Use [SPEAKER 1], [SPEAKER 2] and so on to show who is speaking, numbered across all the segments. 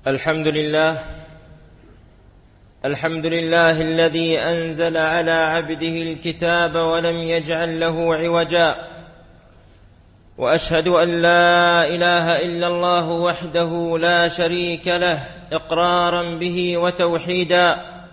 [SPEAKER 1] الحمد لله الذي أنزل على عبده الكتاب ولم يجعل له عوجا، وأشهد أن لا إله إلا الله وحده لا شريك له إقرارا به وتوحيدا،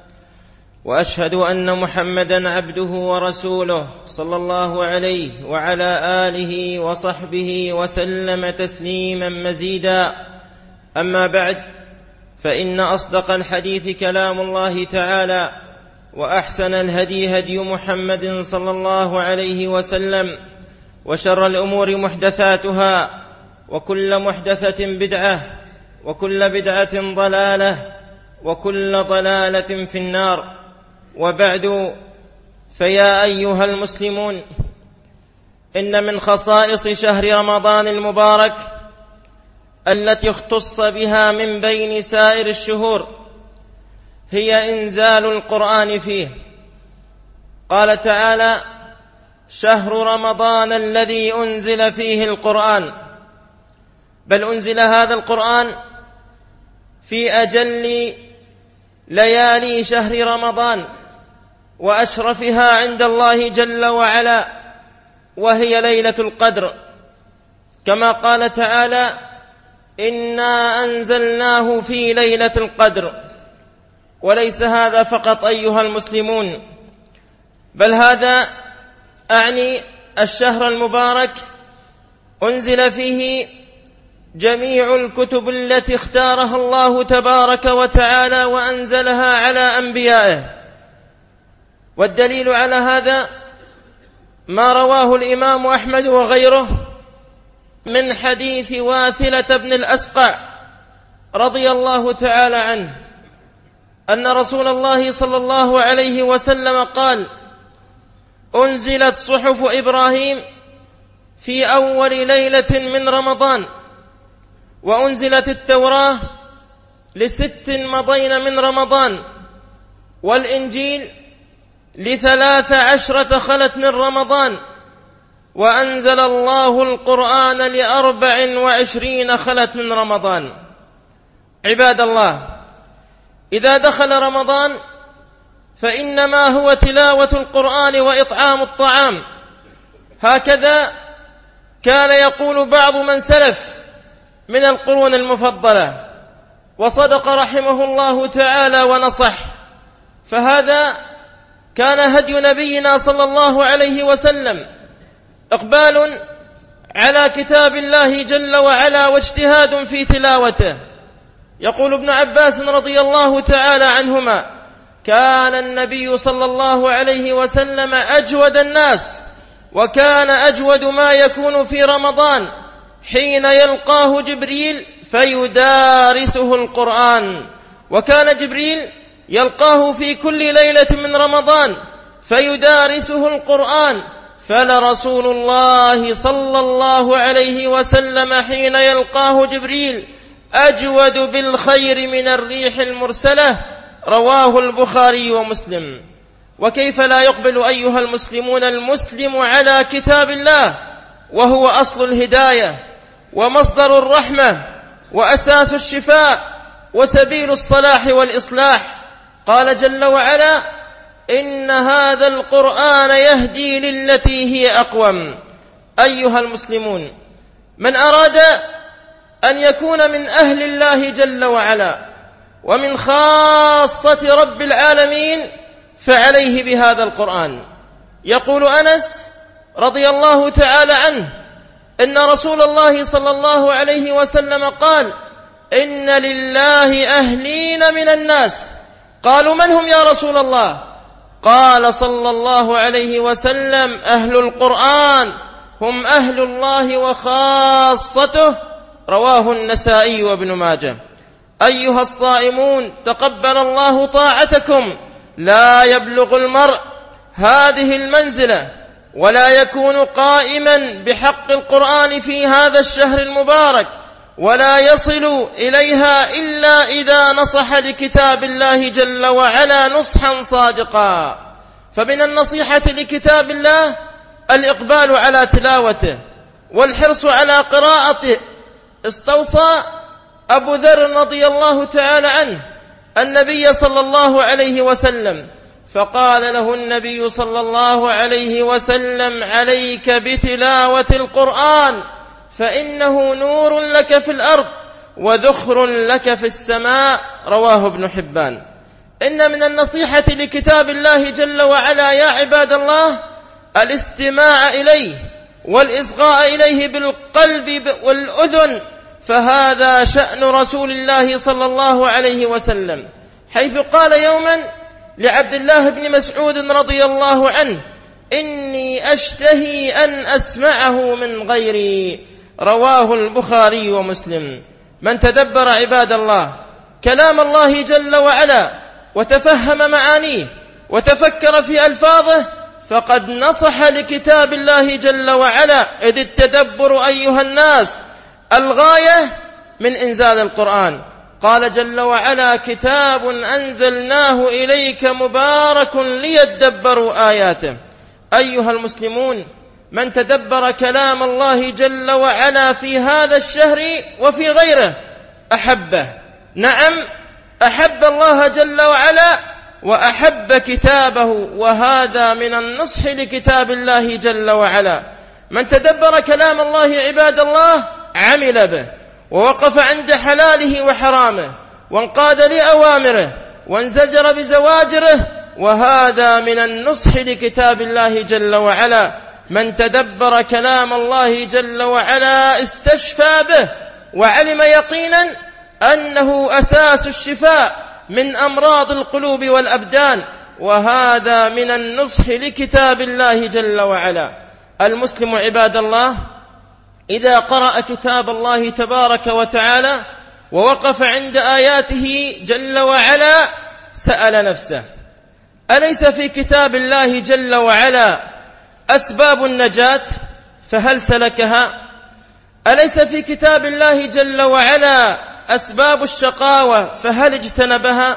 [SPEAKER 1] وأشهد أن محمدا عبده ورسوله صلى الله عليه وعلى آله وصحبه وسلم تسليما مزيدا. أما بعد، فإن أصدق الحديث كلام الله تعالى، وأحسن الهدي هدي محمد صلى الله عليه وسلم، وشر الأمور محدثاتها، وكل محدثة بدعة، وكل بدعة ضلالة، وكل ضلالة في النار. وبعد، فيا أيها المسلمون، إن من خصائص شهر رمضان المبارك التي اختص بها من بين سائر الشهور هي إنزال القرآن فيه. قال تعالى: شهر رمضان الذي أنزل فيه القرآن. بل أنزل هذا القرآن في أجل ليالي شهر رمضان وأشرفها عند الله جل وعلا، وهي ليلة القدر، كما قال تعالى: إنا أنزلناه في ليلة القدر. وليس هذا فقط أيها المسلمون، بل هذا أعني الشهر المبارك أنزل فيه جميع الكتب التي اختارها الله تبارك وتعالى وأنزلها على أنبيائه. والدليل على هذا ما رواه الإمام أحمد وغيره من حديث واثلة بن الأسقع رضي الله تعالى عنه أن رسول الله صلى الله عليه وسلم قال: أنزلت صحف إبراهيم في أول ليلة من رمضان، وأنزلت التوراة ل6 مضين من رمضان، والإنجيل ل13 خلت من رمضان، وأنزل الله القرآن ل24 خلت من رمضان. عباد الله، إذا دخل رمضان فإنما هو تلاوة القرآن وإطعام الطعام. هكذا كان يقول بعض من سلف من القرون المفضلة، وصدق رحمه الله تعالى ونصح. فهذا كان هدي نبينا صلى الله عليه وسلم، إقبال على كتاب الله جل وعلا واجتهاد في تلاوته. يقول ابن عباس رضي الله تعالى عنهما: كان النبي صلى الله عليه وسلم أجود الناس، وكان أجود ما يكون في رمضان حين يلقاه جبريل فيدارسه القرآن. وكان جبريل يلقاه في كل ليلة من رمضان فيدارسه القرآن. فلرسول الله صلى الله عليه وسلم حين يلقاه جبريل أجود بالخير من الريح المرسلة. رواه البخاري ومسلم. وكيف لا يقبل أيها المسلمون المسلم على كتاب الله، وهو أصل الهداية ومصدر الرحمة وأساس الشفاء وسبيل الصلاح والإصلاح. قال جل وعلا: إن هذا القرآن يهدي للتي هي أقوم. أيها المسلمون، من أراد أن يكون من أهل الله جل وعلا ومن خاصة رب العالمين فعليه بهذا القرآن. يقول أنس رضي الله تعالى عنه إن رسول الله صلى الله عليه وسلم قال: إن لله أهلين من الناس. قالوا: من هم يا رسول الله؟ قال صلى الله عليه وسلم: أهل القرآن هم أهل الله وخاصته. رواه النسائي وابن ماجه. أيها الصائمون، تقبل الله طاعتكم. لا يبلغ المرء هذه المنزلة ولا يكون قائما بحق القرآن في هذا الشهر المبارك ولا يصل إليها إلا إذا نصح لكتاب الله جل وعلا نصحا صادقا. فمن النصيحة لكتاب الله الإقبال على تلاوته والحرص على قراءته. استوصى أبو ذر رضي الله تعالى عنه النبي صلى الله عليه وسلم، فقال له النبي صلى الله عليه وسلم: عليك بتلاوة القرآن فإنه نور لك في الأرض وذخر لك في السماء. رواه ابن حبان. إن من النصيحة لكتاب الله جل وعلا يا عباد الله الاستماع إليه والإصغاء إليه بالقلب والأذن، فهذا شأن رسول الله صلى الله عليه وسلم، حيث قال يوما لعبد الله بن مسعود رضي الله عنه: إني أشتهي أن أسمعه من غيري. رواه البخاري ومسلم. من تدبر عباد الله كلام الله جل وعلا وتفهم معانيه وتفكر في ألفاظه فقد نصح لكتاب الله جل وعلا، إذ التدبر أيها الناس الغاية من إنزال القرآن. قال جل وعلا: كتاب أنزلناه إليك مبارك ليدبروا آياته. أيها المسلمون، من تدبر كلام الله جل وعلا في هذا الشهر وفي غيره أحبه. نعم، أحب الله جل وعلا وأحب كتابه، وهذا من النصح لكتاب الله جل وعلا. من تدبر كلام الله عباد الله عمل به ووقف عند حلاله وحرامه وانقاد لأوامره وانزجر بزواجره، وهذا من النصح لكتاب الله جل وعلا. من تدبر كلام الله جل وعلا استشفى به وعلم يقينا أنه أساس الشفاء من أمراض القلوب والأبدان، وهذا من النصح لكتاب الله جل وعلا. المسلم عباد الله إذا قرأ كتاب الله تبارك وتعالى ووقف عند آياته جل وعلا سأل نفسه: أليس في كتاب الله جل وعلا أسباب النجاة فهل سلكها؟ أليس في كتاب الله جل وعلا أسباب الشقاوة فهل اجتنبها؟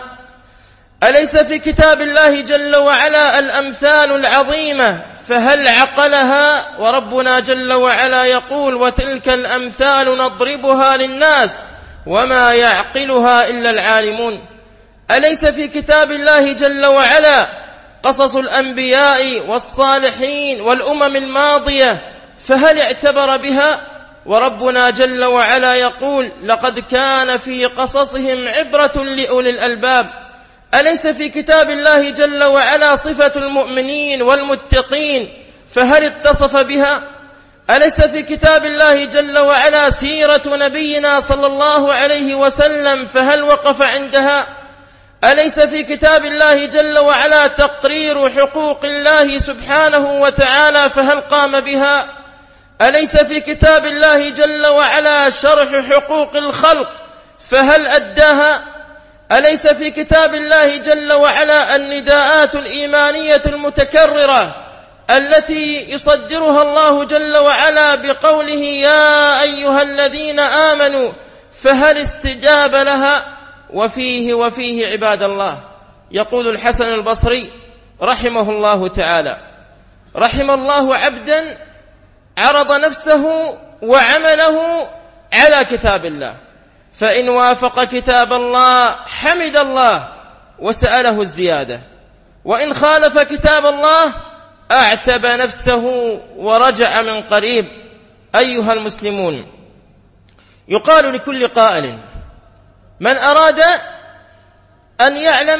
[SPEAKER 1] أليس في كتاب الله جل وعلا الأمثال العظيمة فهل عقلها؟ وربنا جل وعلا يقول: وتلك الأمثال نضربها للناس وما يعقلها إلا العالمون. أليس في كتاب الله جل وعلا قصص الأنبياء والصالحين والأمم الماضية فهل اعتبر بها؟ وربنا جل وعلا يقول: لقد كان في قصصهم عبرة لأولي الألباب. أليس في كتاب الله جل وعلا صفة المؤمنين والمتقين فهل اتصف بها؟ أليس في كتاب الله جل وعلا سيرة نبينا صلى الله عليه وسلم فهل وقف عندها؟ أليس في كتاب الله جل وعلا تقرير حقوق الله سبحانه وتعالى فهل قام بها؟ أليس في كتاب الله جل وعلا شرح حقوق الخلق فهل أداها؟ أليس في كتاب الله جل وعلا النداءات الإيمانية المتكررة التي يصدرها الله جل وعلا بقوله: يا أيها الذين آمنوا فهل استجاب لها؟ وفيه عباد الله يقول الحسن البصري رحمه الله تعالى: رحم الله عبدا عرض نفسه وعمله على كتاب الله، فإن وافق كتاب الله حمد الله وسأله الزيادة، وإن خالف كتاب الله أعتب نفسه ورجع من قريب. أيها المسلمون، يقال لكل قائل: من أراد أن يعلم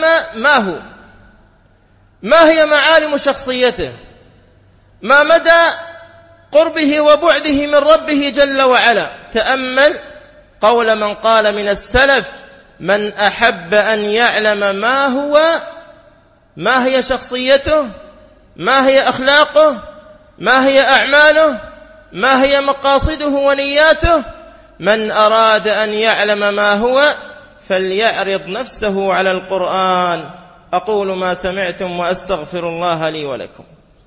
[SPEAKER 1] ما هي معالم شخصيته، ما مدى قربه وبعده من ربه جل وعلا، تأمل قول من قال من السلف: من أحب أن يعلم ما هي شخصيته، ما هي أخلاقه، ما هي أعماله، ما هي مقاصده ونياته، من أراد أن يعلم ما هو فليعرض نفسه على القرآن. أقول ما سمعتم وأستغفر الله لي ولكم.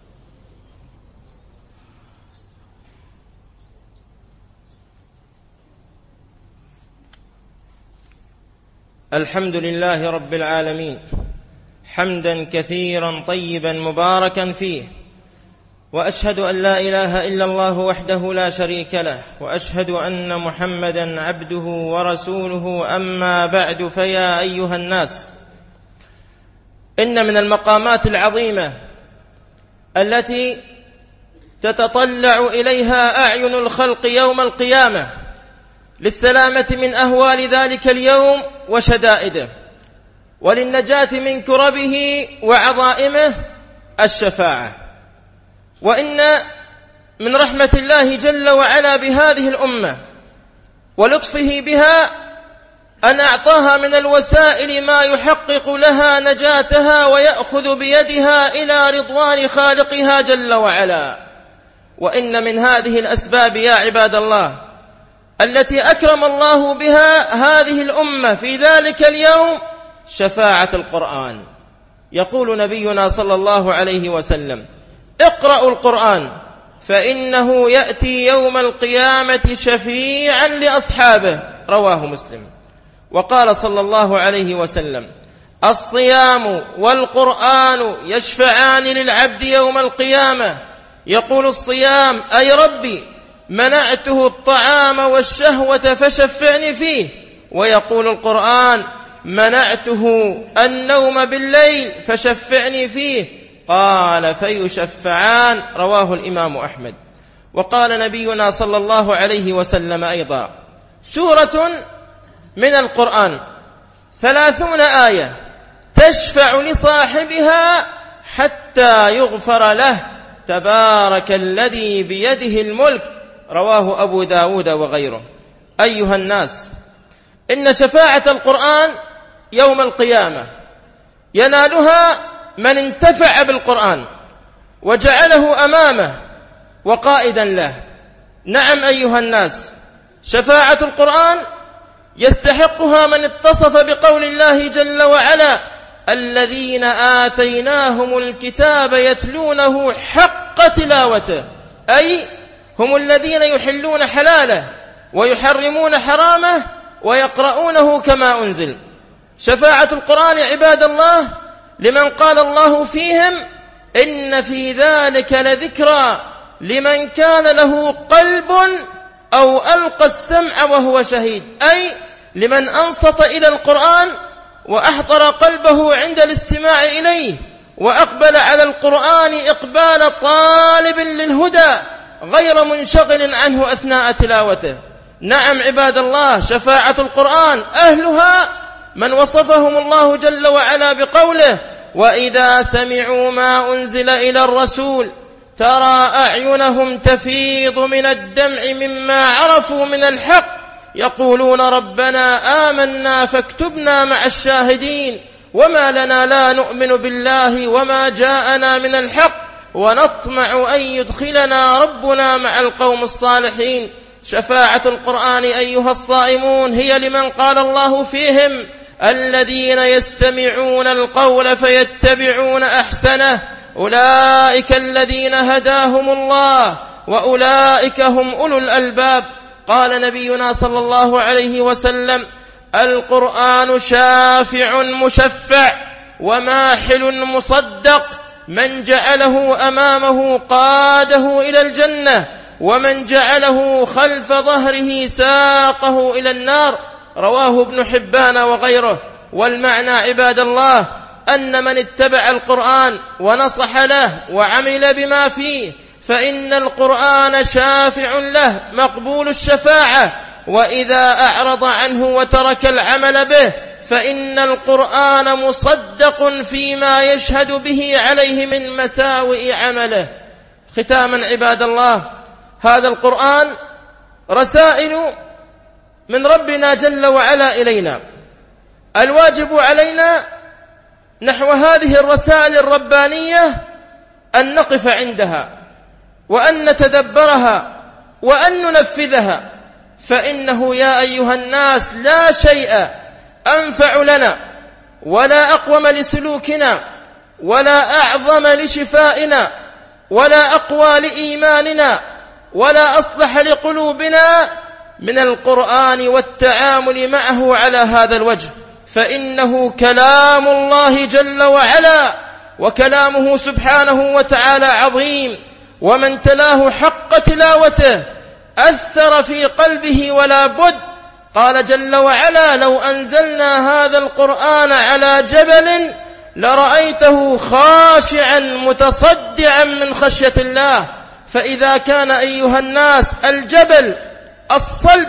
[SPEAKER 1] الحمد لله رب العالمين، حمدا كثيرا طيبا مباركا فيه، وأشهد أن لا إله إلا الله وحده لا شريك له، وأشهد أن محمدا عبده ورسوله. أما بعد، فيا أيها الناس، إن من المقامات العظيمة التي تتطلع إليها أعين الخلق يوم القيامة للسلامة من أهوال ذلك اليوم وشدائده، وللنجاة من كربه وعظائمه، الشفاعة. وإن من رحمة الله جل وعلا بهذه الأمة ولطفه بها أن أعطاها من الوسائل ما يحقق لها نجاتها ويأخذ بيدها إلى رضوان خالقها جل وعلا. وإن من هذه الأسباب يا عباد الله التي أكرم الله بها هذه الأمة في ذلك اليوم شفاعة القرآن. يقول نبينا صلى الله عليه وسلم: اقرأوا القرآن فإنه يأتي يوم القيامة شفيعا لأصحابه، رواه مسلم. وقال صلى الله عليه وسلم: الصيام والقرآن يشفعان للعبد يوم القيامة. يقول الصيام: أي ربي منعته الطعام والشهوة فشفعني فيه. ويقول القرآن: منعته النوم بالليل فشفعني فيه. قال: فيشفعان، رواه الإمام أحمد. وقال نبينا صلى الله عليه وسلم أيضا: سورة من القرآن 30 آية تشفع لصاحبها حتى يغفر له، تبارك الذي بيده الملك، رواه أبو داود وغيره. أيها الناس، إن شفاعة القرآن يوم القيامة ينالها من انتفع بالقرآن وجعله أمامه وقائدا له. نعم أيها الناس، شفاعة القرآن يستحقها من اتصف بقول الله جل وعلا: الذين آتيناهم الكتاب يتلونه حق تلاوته، أي هم الذين يحلون حلاله ويحرمون حرامه ويقرؤونه كما أنزل. شفاعة القرآن عباد الله لمن قال الله فيهم: إن في ذلك لذكرى لمن كان له قلب أو ألقى السمع وهو شهيد، أي لمن أنصت إلى القرآن وأحضر قلبه عند الاستماع إليه وأقبل على القرآن إقبال طالب للهدى غير منشغل عنه أثناء تلاوته. نعم عباد الله، شفاعة القرآن أهلها من وصفهم الله جل وعلا بقوله: وإذا سمعوا ما أنزل إلى الرسول ترى أعينهم تفيض من الدمع مما عرفوا من الحق يقولون ربنا آمنا فاكتبنا مع الشاهدين وما لنا لا نؤمن بالله وما جاءنا من الحق ونطمع أن يدخلنا ربنا مع القوم الصالحين. شفاعة القرآن أيها الصائمون هي لمن قال الله فيهم: الذين يستمعون القول فيتبعون أحسنه، أولئك الذين هداهم الله وأولئك هم أولو الألباب. قال نبينا صلى الله عليه وسلم: القرآن شافع مشفع وماحل مصدق، من جعله أمامه قاده إلى الجنة ومن جعله خلف ظهره ساقه إلى النار، رواه ابن حبان وغيره. والمعنى عباد الله أن من اتبع القرآن ونصح له وعمل بما فيه فإن القرآن شافع له مقبول الشفاعة، وإذا أعرض عنه وترك العمل به فإن القرآن مصدق فيما يشهد به عليه من مساوئ عمله. ختاما عباد الله، هذا القرآن رسائل من ربنا جل وعلا إلينا. الواجب علينا نحو هذه الرسائل الربانية أن نقف عندها وأن نتدبرها وأن ننفذها، فإنه يا أيها الناس لا شيء أنفع لنا ولا أقوم لسلوكنا ولا أعظم لشفائنا ولا أقوى لإيماننا ولا أصلح لقلوبنا من القرآن والتعامل معه على هذا الوجه، فإنه كلام الله جل وعلا وكلامه سبحانه وتعالى عظيم، ومن تلاه حق تلاوته أثر في قلبه ولا بد. قال جل وعلا: لو أنزلنا هذا القرآن على جبل لرأيته خاشعا متصدعا من خشية الله. فإذا كان أيها الناس الجبل الصلب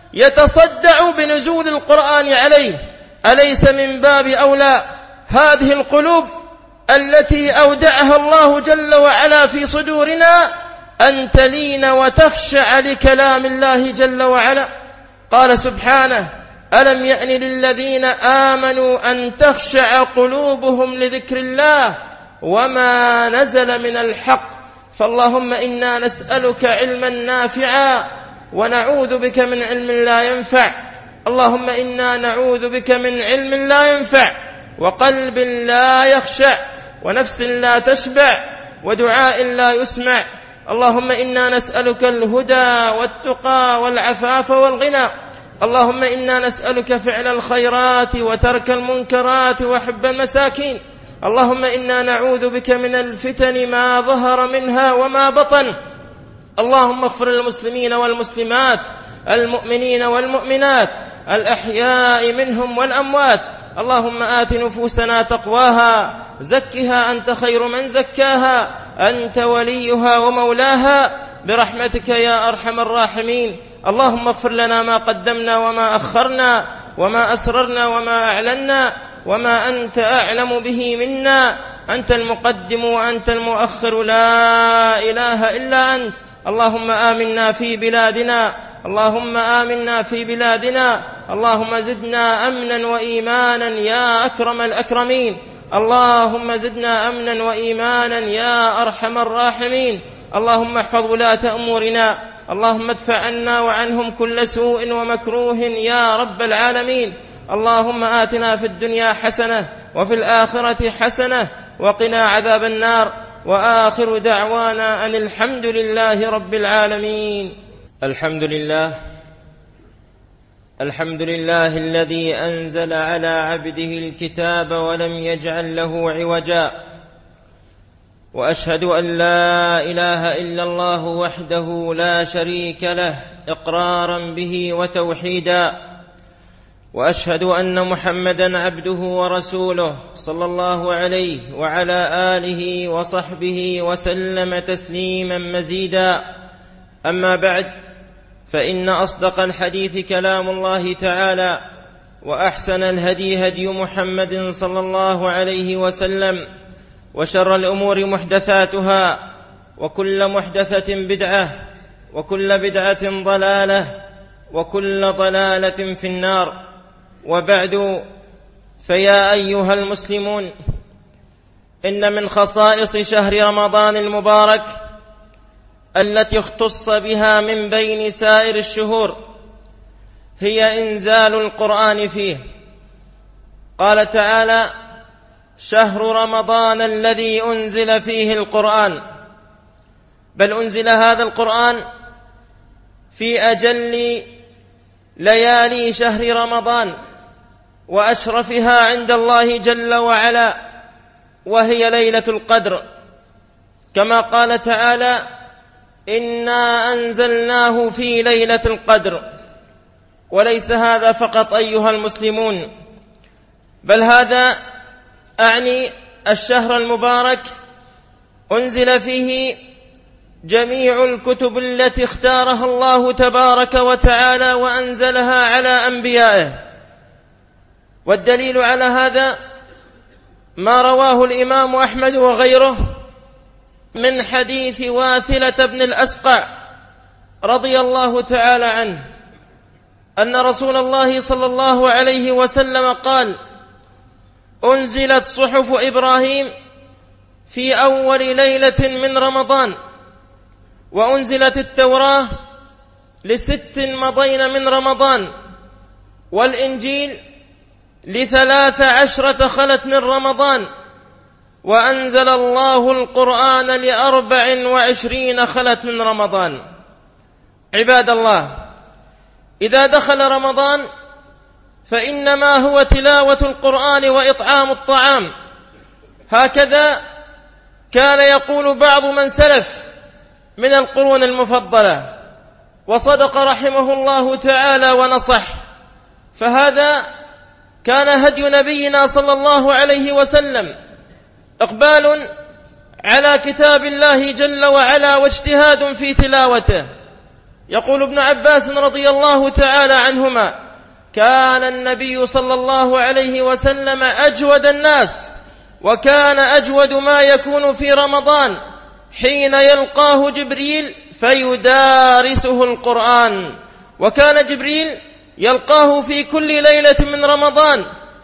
[SPEAKER 1] يتصدع بنزول القرآن عليه، أليس من باب أولى هذه القلوب التي أودعها الله جل وعلا في صدورنا أن تلين وتخشع لكلام الله جل وعلا؟ قال سبحانه: ألم يأن للذين آمنوا أن تخشع قلوبهم لذكر الله وما نزل من الحق. فاللهم إنا نسألك علما نافعا ونعوذ بك من علم لا ينفع. اللهم إنا نعوذ بك من علم لا ينفع وقلب لا يخشع ونفس لا تشبع ودعاء لا يسمع. اللهم إنا نسألك الهدى والتقى والعفاف والغنى. اللهم إنا نسألك فعل الخيرات وترك المنكرات وحب المساكين. اللهم إنا نعوذ بك من الفتن ما ظهر منها وما بطن. اللهم اغفر للمسلمين والمسلمات، المؤمنين والمؤمنات، الأحياء منهم والأموات. اللهم آت نفوسنا تقواها، زكها أنت خير من زكاها، أنت وليها ومولاها، برحمتك يا أرحم الراحمين. اللهم اغفر لنا ما قدمنا وما أخرنا وما أسررنا وما أعلنا وما أنت أعلم به منا. أنت المقدم وأنت المؤخر، لا إله إلا أنت. اللهم آمنا في بلادنا، اللهم آمنا في بلادنا. اللهم زدنا أمنا وإيمانا يا أكرم الأكرمين. اللهم زدنا أمنا وإيمانا يا أرحم الراحمين. اللهم احفظ ولاة أمورنا، اللهم ادفع عنا وعنهم كل سوء ومكروه يا رب العالمين. اللهم آتنا في الدنيا حسنة وفي الآخرة حسنة وقنا عذاب النار. وآخر دعوانا أن الحمد لله رب العالمين. الحمد لله الذي أنزل على عبده الكتاب ولم يجعل له عوجا. وأشهد أن لا إله إلا الله وحده لا شريك له إقرارا به وتوحيدا. وأشهد أن محمدا عبده ورسوله صلى الله عليه وعلى آله وصحبه وسلم تسليما مزيدا. أما بعد، فإن أصدق الحديث كلام الله تعالى، وأحسن الهدي هدي محمد صلى الله عليه وسلم، وشر الأمور محدثاتها، وكل محدثة بدعة، وكل بدعة ضلالة، وكل ضلالة في النار. وبعد، فيا أيها المسلمون، إن من خصائص شهر رمضان المبارك التي اختص بها من بين سائر الشهور هي إنزال القرآن فيه. قال تعالى: شهر رمضان الذي أنزل فيه القرآن. بل أنزل هذا القرآن في أجل ليالي شهر رمضان وأشرفها عند الله جل وعلا، وهي ليلة القدر، كما قال تعالى: إنا أنزلناه في ليلة القدر. وليس هذا فقط أيها المسلمون، بل هذا أعني الشهر المبارك أنزل فيه جميع الكتب التي اختارها الله تبارك وتعالى وأنزلها على أنبيائه. والدليل على هذا ما رواه الإمام أحمد وغيره من حديث واثلة بن الأسقع رضي الله تعالى عنه أن رسول الله صلى الله عليه وسلم قال: أنزلت صحف إبراهيم في أول ليلة من رمضان، وأنزلت التوراة ل6 مضين من رمضان، والإنجيل ل13 خلت من رمضان، وأنزل الله القرآن ل24 خلت من رمضان. عباد الله، إذا دخل رمضان فإنما هو تلاوة القرآن وإطعام الطعام. هكذا كان يقول بعض من سلف: من القرون المفضلة، وصدق رحمه الله تعالى ونصح. فهذا كان هدي نبينا صلى الله عليه وسلم، إقبال على كتاب الله جل وعلا واجتهاد في تلاوته. يقول ابن عباس رضي الله تعالى عنهما: كان النبي صلى الله عليه وسلم أجود الناس، وكان أجود ما يكون في رمضان حين يلقاه جبريل فيدارسه القرآن. وكان جبريل يلقاه في كل ليلة من رمضان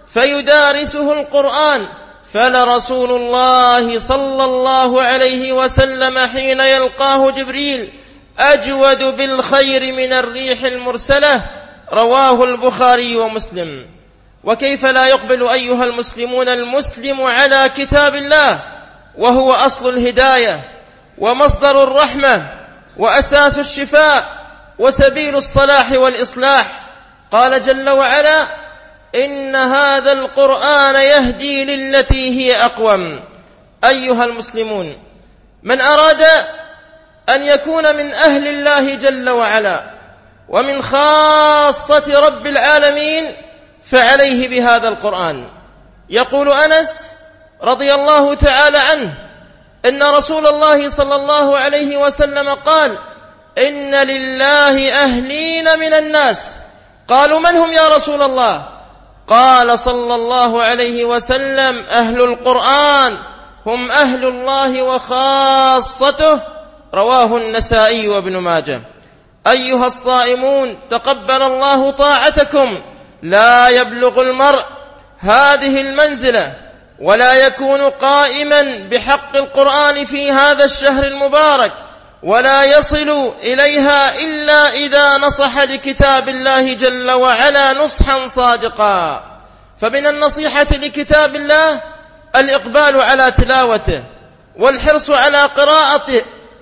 [SPEAKER 1] فيدارسه القرآن، فلرسول الله صلى الله عليه وسلم حين يلقاه جبريل أجود بالخير من الريح المرسلة. رواه البخاري ومسلم. وكيف لا يقبل أيها المسلمون المسلم على كتاب الله، وهو أصل الهداية ومصدر الرحمة وأساس الشفاء وسبيل الصلاح والإصلاح. قال جل وعلا: إن هذا القرآن يهدي للتي هي أقوم. أيها المسلمون، من أراد أن يكون من أهل الله جل وعلا ومن خاصة رب العالمين فعليه بهذا القرآن. يقول أنس رضي الله تعالى عنه إن رسول الله صلى الله عليه وسلم قال: إن لله أهلين من الناس. قالوا: من هم يا رسول الله؟ قال صلى الله عليه وسلم: أهل القرآن هم أهل الله وخاصته. رواه النسائي وابن ماجه. أيها الصائمون، تقبل الله طاعتكم. لا يبلغ المرء هذه المنزلة ولا يكون قائما بحق القرآن في هذا الشهر المبارك ولا يصل إليها إلا إذا نصح لكتاب الله جل وعلا نصحا صادقا. فمن النصيحة لكتاب الله الإقبال على تلاوته والحرص على قراءته.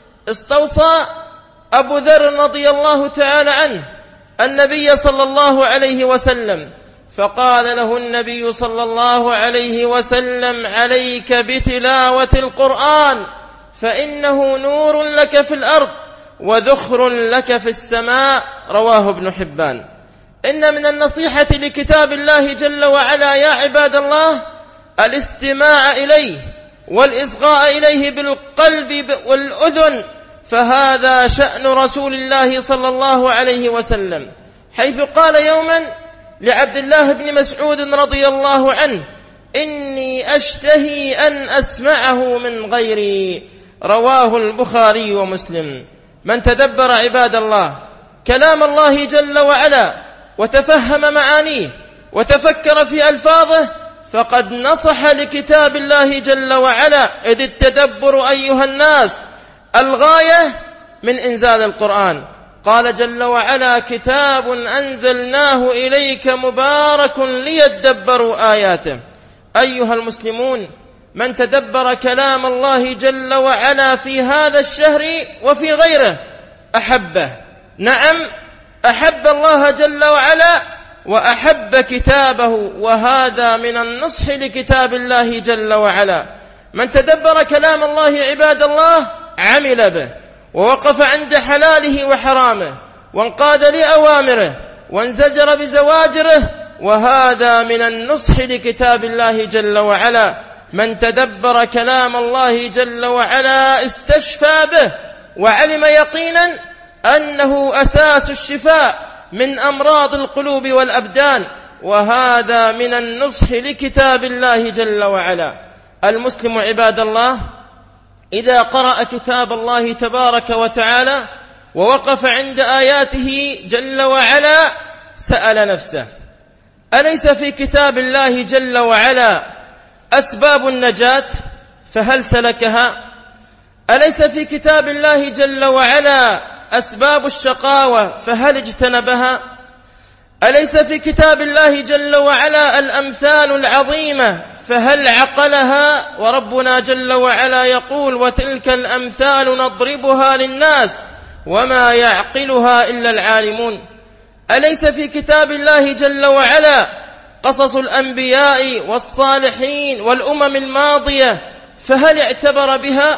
[SPEAKER 1] استوصى أبو ذر رضي الله تعالى عنه النبي صلى الله عليه وسلم، فقال له النبي صلى الله عليه وسلم: عليك بتلاوة القرآن فإنه نور لك في الأرض وذخر لك في السماء. رواه ابن حبان. إن من النصيحة لكتاب الله جل وعلا يا عباد الله الاستماع إليه والإصغاء إليه بالقلب والأذن، فهذا شأن رسول الله صلى الله عليه وسلم، حيث قال يوما لعبد الله بن مسعود رضي الله عنه: إني أشتهي أن أسمعه من غيري. رواه البخاري ومسلم. من تدبر عباد الله كلام الله جل وعلا وتفهم معانيه وتفكر في ألفاظه فقد نصح لكتاب الله جل وعلا، إذ التدبر أيها الناس الغاية من إنزال القرآن. قال جل وعلا: كتاب أنزلناه إليك مبارك ليدبروا آياته. أيها المسلمون، من تدبر كلام الله جل وعلا في هذا الشهر وفي غيره أحبه. نعم، أحب الله جل وعلا وأحب كتابه، وهذا من النصح لكتاب الله جل وعلا. من تدبر كلام الله عباد الله عمل به ووقف عند حلاله وحرامه وانقاد لأوامره وانزجر بزواجره، وهذا من النصح لكتاب الله جل وعلا. من تدبر كلام الله جل وعلا استشفى به وعلم يقينا أنه أساس الشفاء من أمراض القلوب والأبدان، وهذا من النصح لكتاب الله جل وعلا. المسلم عباد الله إذا قرأ كتاب الله تبارك وتعالى ووقف عند آياته جل وعلا سأل نفسه: أليس في كتاب الله جل وعلا أسباب النجاة فهل سلكها؟ أليس في كتاب الله جل وعلا أسباب الشقاوة فهل اجتنبها؟ أليس في كتاب الله جل وعلا الأمثال العظيمة فهل عقلها؟ وربنا جل وعلا يقول: وتلك الأمثال نضربها للناس وما يعقلها إلا العالمون. أليس في كتاب الله جل وعلا قصص الأنبياء والصالحين والأمم الماضية فهل اعتبر بها؟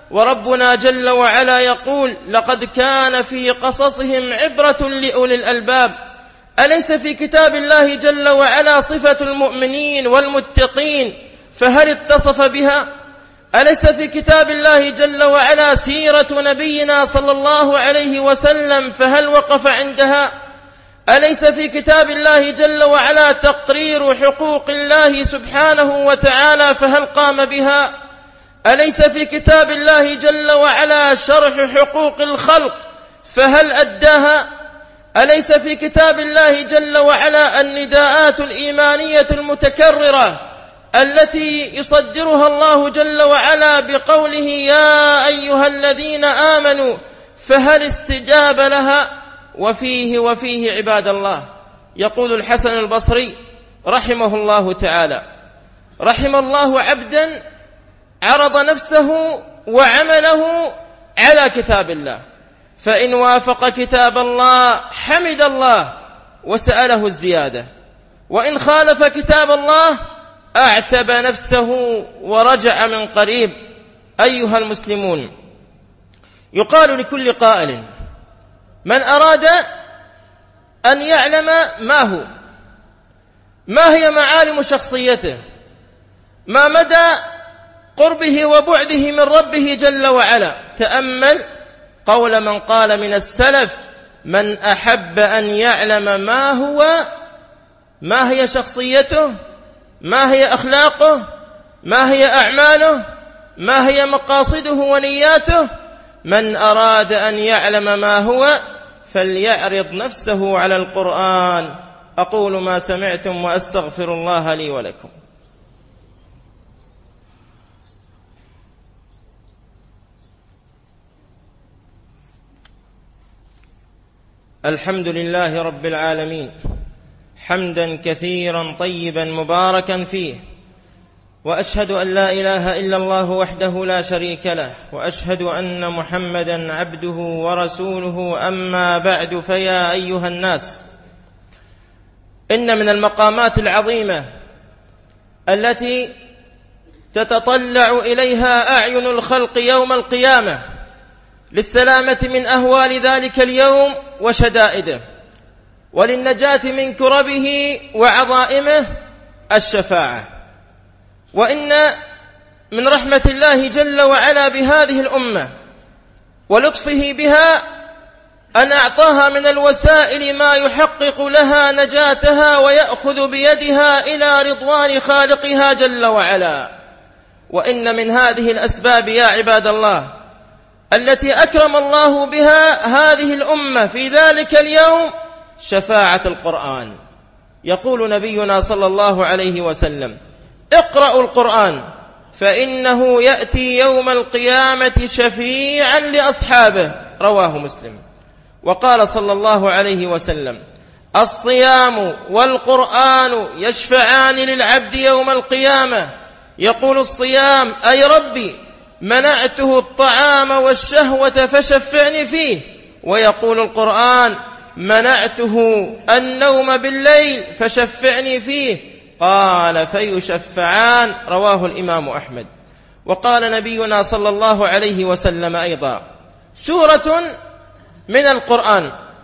[SPEAKER 1] وربنا جل وعلا يقول: لقد كان في قصصهم عبرة لأولي الألباب. أليس في كتاب الله جل وعلا صفة المؤمنين والمتقين فهل اتصف بها؟ أليس في كتاب الله جل وعلا سيرة نبينا صلى الله عليه وسلم فهل وقف عندها؟ أليس في كتاب الله جل وعلا تقرير حقوق الله سبحانه وتعالى فهل قام بها؟ أليس في كتاب الله جل وعلا شرح حقوق الخلق فهل أداها؟ أليس في كتاب الله جل وعلا النداءات الإيمانية المتكررة التي يصدرها الله جل وعلا بقوله: يا أيها الذين آمنوا، فهل استجاب لها؟ وفيه عباد الله، يقول الحسن البصري رحمه الله تعالى: رحم الله عبدا عرض نفسه وعمله على كتاب الله، فإن وافق كتاب الله حمد الله وسأله الزيادة، وإن خالف كتاب الله أعتب نفسه ورجع من قريب. أيها المسلمون، يقال لكل قائل: من أراد أن يعلم ما هي معالم شخصيته، ما مدى قربه وبعده من ربه جل وعلا، تأمل قول من قال من السلف: من أحب أن يعلم ما هي شخصيته، ما هي أخلاقه، ما هي أعماله، ما هي مقاصده ونياته، من أراد أن يعلم ما هو فليعرض نفسه على القرآن. أقول ما سمعتم وأستغفر الله لي ولكم. الحمد لله رب العالمين، حمدا كثيرا طيبا مباركا فيه، وأشهد أن لا إله إلا الله وحده لا شريك له، وأشهد أن محمدا عبده ورسوله. أما بعد، فيا أيها الناس، إن من المقامات العظيمة التي تتطلع إليها أعين الخلق يوم القيامة للسلامة من أهوال ذلك اليوم وشدائده، وللنجاة من كربه وعظائمه، الشفاعة. وإن من رحمة الله جل وعلا بهذه الأمة ولطفه بها أن أعطاها من الوسائل ما يحقق لها نجاتها ويأخذ بيدها إلى رضوان خالقها جل وعلا. وإن من هذه الأسباب يا عباد الله التي أكرم الله بها هذه الأمة في ذلك اليوم شفاعة القرآن. يقول نبينا صلى الله عليه وسلم: اقرأوا القرآن فإنه يأتي يوم القيامة شفيعا لأصحابه، رواه مسلم. وقال صلى الله عليه وسلم: الصيام والقرآن يشفعان للعبد يوم القيامة. يقول الصيام: أي ربي منعته الطعام والشهوة فشفعني فيه. ويقول القرآن: منعته النوم بالليل فشفعني فيه. قال: فيشفعان، رواه الإمام أحمد. وقال نبينا صلى الله عليه وسلم أيضا: سورة من القرآن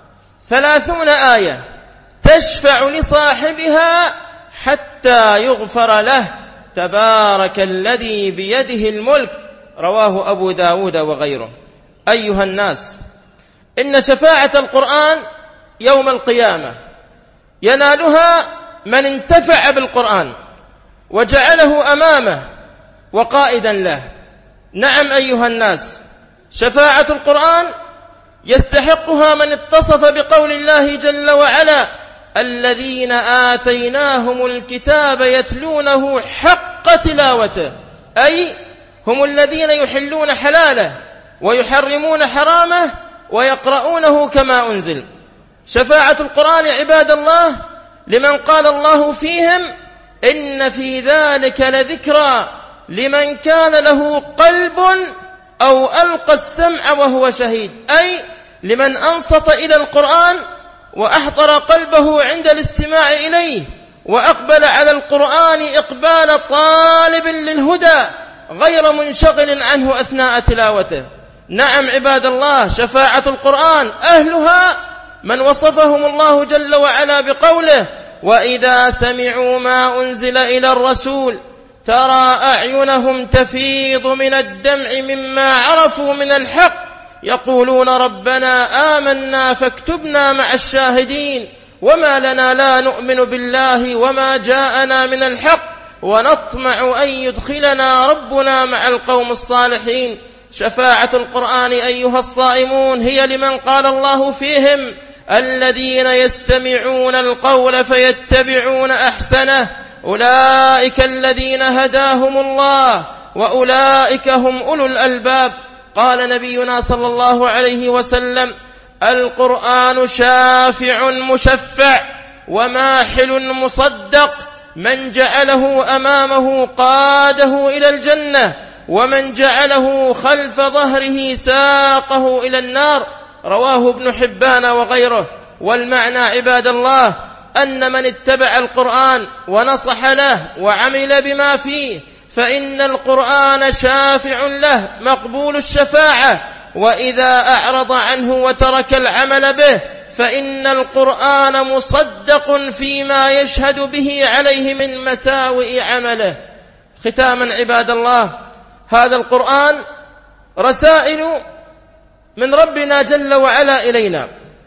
[SPEAKER 1] 30 آية تشفع لصاحبها حتى يغفر له، تبارك الذي بيده الملك، رواه أبو داود وغيره. أيها الناس، إن شفاعة القرآن يوم القيامة ينالها من انتفع بالقرآن وجعله أمامه وقائدا له. نعم أيها الناس، شفاعة القرآن يستحقها من اتصف بقول الله جل وعلا: الذين آتيناهم الكتاب يتلونه حق تلاوته، أي هم الذين يحلون حلاله ويحرمون حرامه ويقرؤونه كما أنزل. شفاعة القرآن عباد الله لمن قال الله فيهم: إن في ذلك لذكرى لمن كان له قلب أو ألقى السمع وهو شهيد، أي لمن أنصت إلى القرآن وأحضر قلبه عند الاستماع إليه وأقبل على القرآن إقبال طالب للهدى غير منشغل عنه أثناء تلاوته. نعم عباد الله، شفاعة القرآن أهلها من وصفهم الله جل وعلا بقوله: وإذا سمعوا ما أنزل إلى الرسول ترى أعينهم تفيض من الدمع مما عرفوا من الحق يقولون ربنا آمنا فاكتبنا مع الشاهدين وما لنا لا نؤمن بالله وما جاءنا من الحق ونطمع أن يدخلنا ربنا مع القوم الصالحين. شفاعة القرآن أيها الصائمون هي لمن قال الله فيهم: الذين يستمعون القول فيتبعون أحسنه أولئك الذين هداهم الله وأولئك هم أولو الألباب. قال نبينا صلى الله عليه وسلم: القرآن شافع مشفع وماحل مصدق، من جعله أمامه قاده إلى الجنة ومن جعله خلف ظهره ساقه إلى النار. رواه ابن حبان وغيره. والمعنى عباد الله أن من اتبع القرآن ونصح له وعمل بما فيه فإن القرآن شافع له مقبول الشفاعة، وإذا أعرض عنه وترك العمل به فإن القرآن مصدق فيما يشهد به عليه من مساوئ عمله. ختاما عباد الله، هذا القرآن رسائل من ربنا جل وعلا إلينا.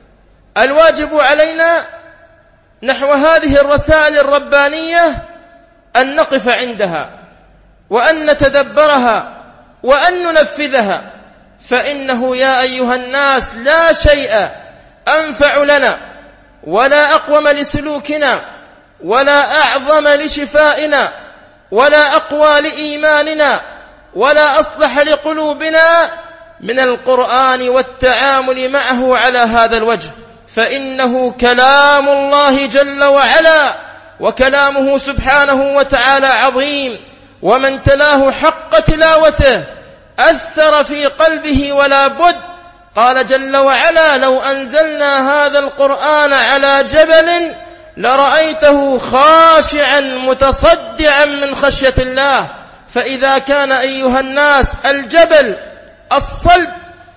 [SPEAKER 1] الواجب علينا نحو هذه الرسائل الربانية أن نقف عندها وأن نتدبرها وأن ننفذها، فإنه يا أيها الناس لا شيء أنفع لنا ولا أقوم لسلوكنا ولا أعظم لشفائنا ولا أقوى لإيماننا ولا أصلح لقلوبنا من القرآن والتعامل معه على هذا الوجه، فإنه كلام الله جل وعلا، وكلامه سبحانه وتعالى عظيم، ومن تلاه حق تلاوته أثر في قلبه ولا بد. قال جل وعلا: لو أنزلنا هذا القرآن على جبل لرأيته خاشعا متصدعا من خشية الله. فإذا كان أيها الناس الجبل الصلب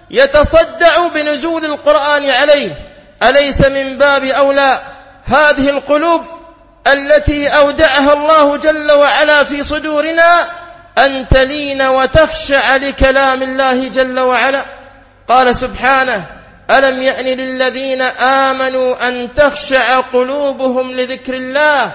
[SPEAKER 1] يتصدع بنزول القرآن عليه، أليس من باب أولى هذه القلوب التي أودعها الله جل وعلا في صدورنا أن تلين وتخشع لكلام الله جل وعلا؟ قال سبحانه: ألم يأن للذين آمنوا أن تخشع قلوبهم لذكر الله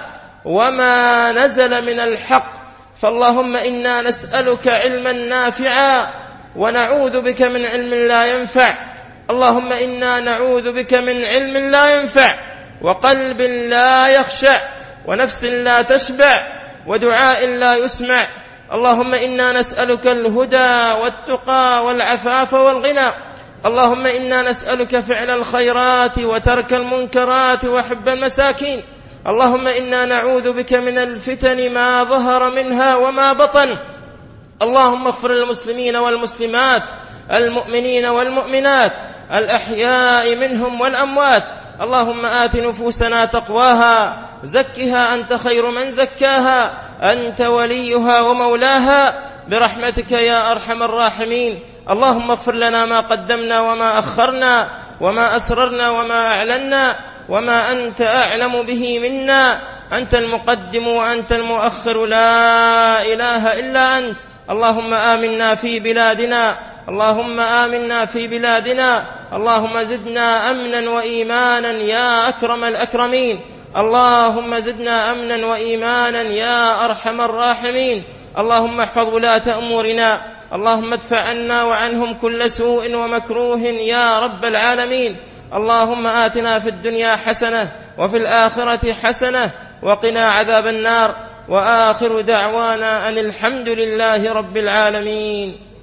[SPEAKER 1] وما نزل من الحق. فاللهم إنا نسألك علما نافعا ونعوذ بك من علم لا ينفع. اللهم إنا نعوذ بك من علم لا ينفع وقلب لا يخشع ونفس لا تشبع ودعاء لا يسمع. اللهم إنا نسألك الهدى والتقى والعفاف والغنى. اللهم إنا نسألك فعل الخيرات وترك المنكرات وحب المساكين. اللهم إنا نعوذ بك من الفتن ما ظهر منها وما بطن. اللهم اغفر للمسلمين والمسلمات المؤمنين والمؤمنات الأحياء منهم والأموات. اللهم آت نفوسنا تقواها زكها أنت خير من زكاها أنت وليها ومولاها برحمتك يا أرحم الراحمين. اللهم اغفر لنا ما قدمنا وما أخرنا وما أسررنا وما أعلنا وما أنت أعلم به منا. أنت المقدم وأنت المؤخر، لا إله إلا أنت. اللهم آمنا في بلادنا، اللهم آمنا في بلادنا. اللهم زدنا أمنا وإيمانا يا أكرم الأكرمين. اللهم زدنا أمنا وإيمانا يا أرحم الراحمين. اللهم احفظ ولاة أمورنا، اللهم ادفع عنا وعنهم كل سوء ومكروه يا رب العالمين. اللهم آتنا في الدنيا حسنة وفي الآخرة حسنة وقنا عذاب النار. وآخر دعوانا أن الحمد لله رب العالمين.